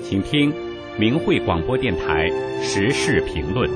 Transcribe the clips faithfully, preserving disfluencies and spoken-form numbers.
请听明慧广播电台时事评论。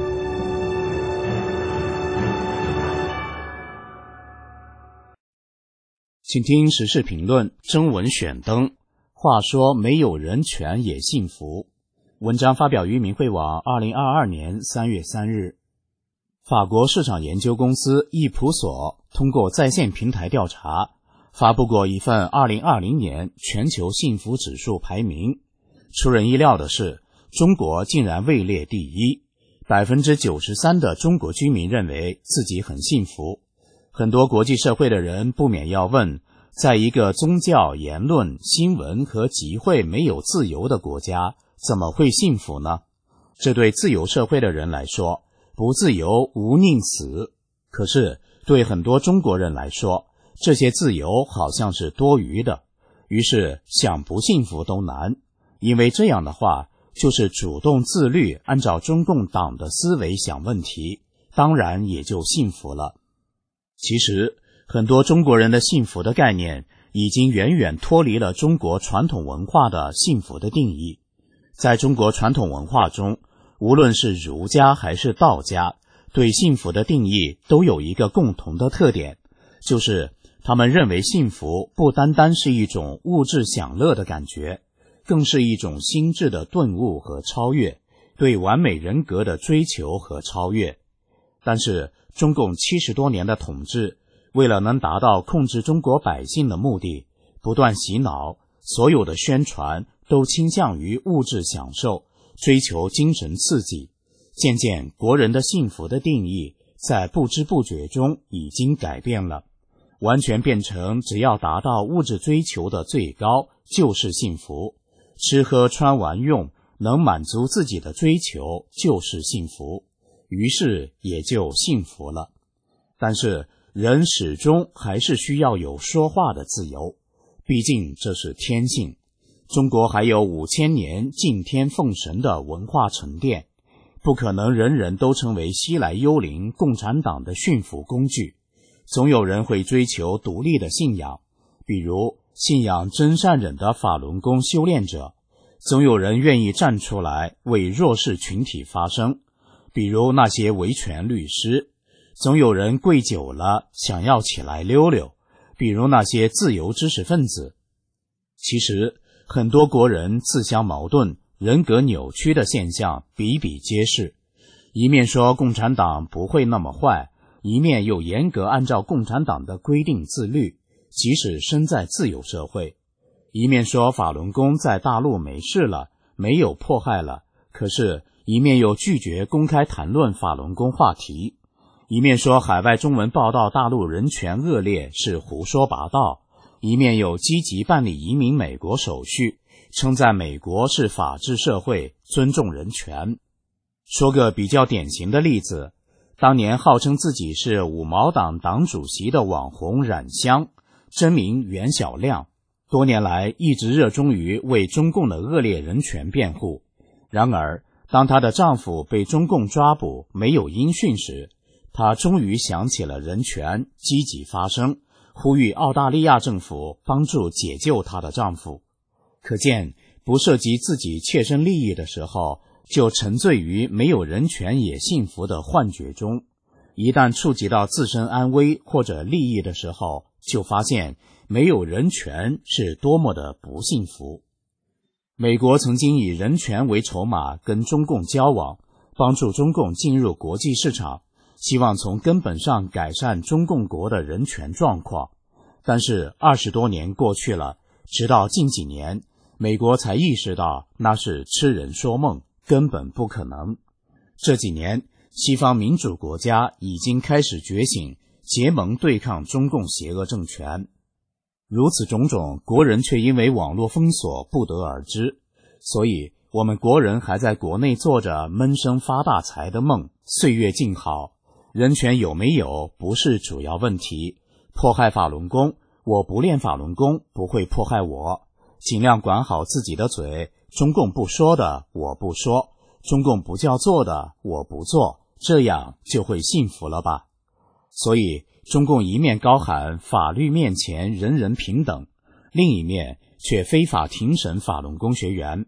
请听时事评论，征文选登。话说没有人权也幸福。文章发表于明慧网二零二二年三月三日。法国市场研究公司易普所通过在线平台调查，发布过一份二零二零年全球幸福指数排名。出人意料的是，中国竟然位列第一， 百分之九十三 的中国居民认为自己很幸福。很多国际社会的人不免要问，在一个宗教、言论、新闻和集会没有自由的国家，怎么会幸福呢？这对自由社会的人来说，不自由无宁死。可是对很多中国人来说，这些自由好像是多余的，于是想不幸福都难，因为这样的话就是主动自律，按照中共党的思维想问题，当然也就幸福了。其实很多中国人的幸福的概念已经远远脱离了中国传统文化的幸福的定义。在中国传统文化中，无论是儒家还是道家，对幸福的定义都有一个共同的特点，就是他们认为幸福不单单是一种物质享乐的感觉，更是一种心智的顿悟和超越，对完美人格的追求和超越。但是中共七十多年的统治，为了能达到控制中国百姓的目的，不断洗脑，所有的宣传都倾向于物质享受，追求精神刺激。渐渐国人的幸福的定义在不知不觉中已经改变了，完全变成只要达到物质追求的最高就是幸福，吃喝穿玩用能满足自己的追求就是幸福，于是也就幸福了。但是人始终还是需要有说话的自由，毕竟这是天性。中国还有五千年敬天奉神的文化沉淀，不可能人人都成为西来幽灵共产党的驯服工具。总有人会追求独立的信仰，比如信仰真善忍的法轮功修炼者；总有人愿意站出来为弱势群体发声，比如那些维权律师；总有人跪久了想要起来溜溜，比如那些自由知识分子。其实很多国人自相矛盾、人格扭曲的现象比比皆是，一面说共产党不会那么坏，一面又严格按照共产党的规定自律，即使身在自由社会；一面说法轮功在大陆没事了，没有迫害了，可是一面又拒绝公开谈论法轮功话题；一面说海外中文报道大陆人权恶劣是胡说八道，一面又积极办理移民美国手续，称赞美国是法治社会，尊重人权。说个比较典型的例子，当年号称自己是五毛党党主席的网红冉香，真名袁小亮，多年来一直热衷于为中共的恶劣人权辩护。然而当她的丈夫被中共抓捕没有音讯时，她终于想起了人权，积极发声，呼吁澳大利亚政府帮助解救她的丈夫。可见不涉及自己切身利益的时候，就沉醉于没有人权也幸福的幻觉中，一旦触及到自身安危或者利益的时候，就发现没有人权是多么的不幸福。美国曾经以人权为筹码跟中共交往，帮助中共进入国际市场，希望从根本上改善中共国的人权状况。但是二十多年过去了，直到近几年，美国才意识到那是痴人说梦，根本不可能。这几年西方民主国家已经开始觉醒，结盟对抗中共邪恶政权。如此种种，国人却因为网络封锁不得而知，所以我们国人还在国内做着闷声发大财的梦，岁月静好。人权有没有不是主要问题，迫害法轮功，我不练法轮功不会迫害我，尽量管好自己的嘴，中共不说的我不说，中共不叫做的我不做，这样就会幸福了吧。所以中共一面高喊法律面前人人平等，另一面却非法庭审法轮功学员，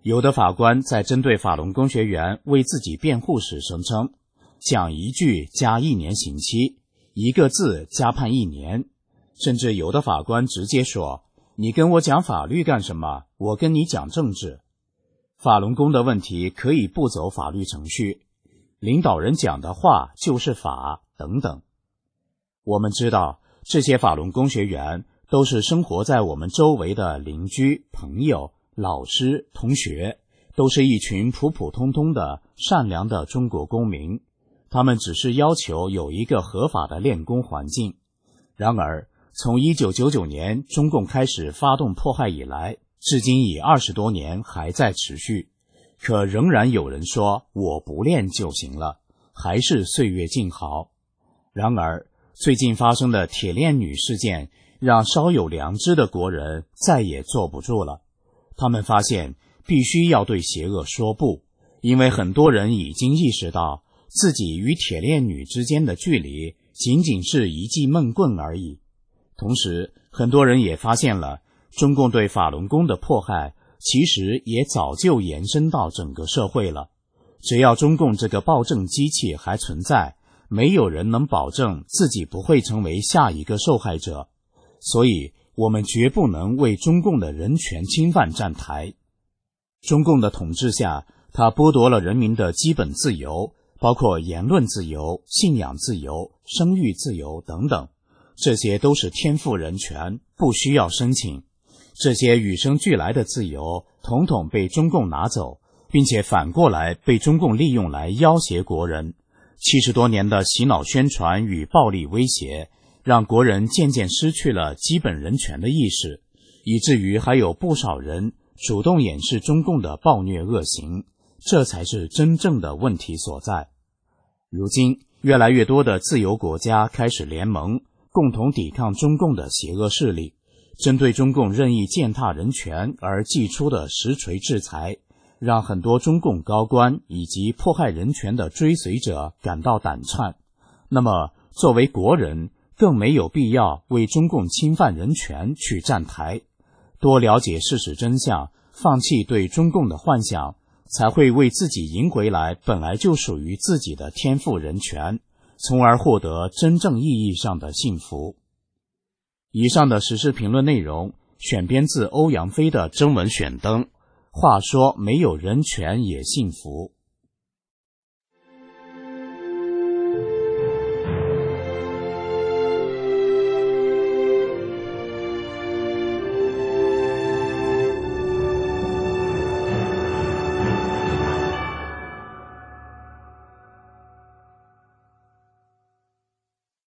有的法官在针对法轮功学员为自己辩护时声称，讲一句加一年刑期，一个字加判一年，甚至有的法官直接说，你跟我讲法律干什么？我跟你讲政治。法轮功的问题可以不走法律程序，领导人讲的话就是法等等。我们知道，这些法轮功学员都是生活在我们周围的邻居、朋友、老师、同学，都是一群普普通通的善良的中国公民，他们只是要求有一个合法的练功环境。然而，从一九九九年中共开始发动迫害以来，至今已二十多年还在持续，可仍然有人说我不练就行了，还是岁月静好。然而，最近发生的铁链女事件让稍有良知的国人再也坐不住了。他们发现必须要对邪恶说不，因为很多人已经意识到自己与铁链女之间的距离仅仅是一记闷棍而已。同时，很多人也发现了中共对法轮功的迫害其实也早就延伸到整个社会了。只要中共这个暴政机器还存在，没有人能保证自己不会成为下一个受害者。所以我们绝不能为中共的人权侵犯站台。中共的统治下，它剥夺了人民的基本自由，包括言论自由、信仰自由、生育自由等等，这些都是天赋人权，不需要申请。这些与生俱来的自由统统被中共拿走，并且反过来被中共利用来要挟国人。七十多年的洗脑宣传与暴力威胁，让国人渐渐失去了基本人权的意识，以至于还有不少人主动掩饰中共的暴虐恶行，这才是真正的问题所在。如今，越来越多的自由国家开始联盟，共同抵抗中共的邪恶势力。针对中共任意践踏人权而祭出的实锤制裁，让很多中共高官以及迫害人权的追随者感到胆颤。那么，作为国人，更没有必要为中共侵犯人权去站台。多了解事实真相，放弃对中共的幻想，才会为自己赢回来本来就属于自己的天赋人权，从而获得真正意义上的幸福。以上的时事评论内容选编自欧阳菲的征文选登。话说没有人权也幸福。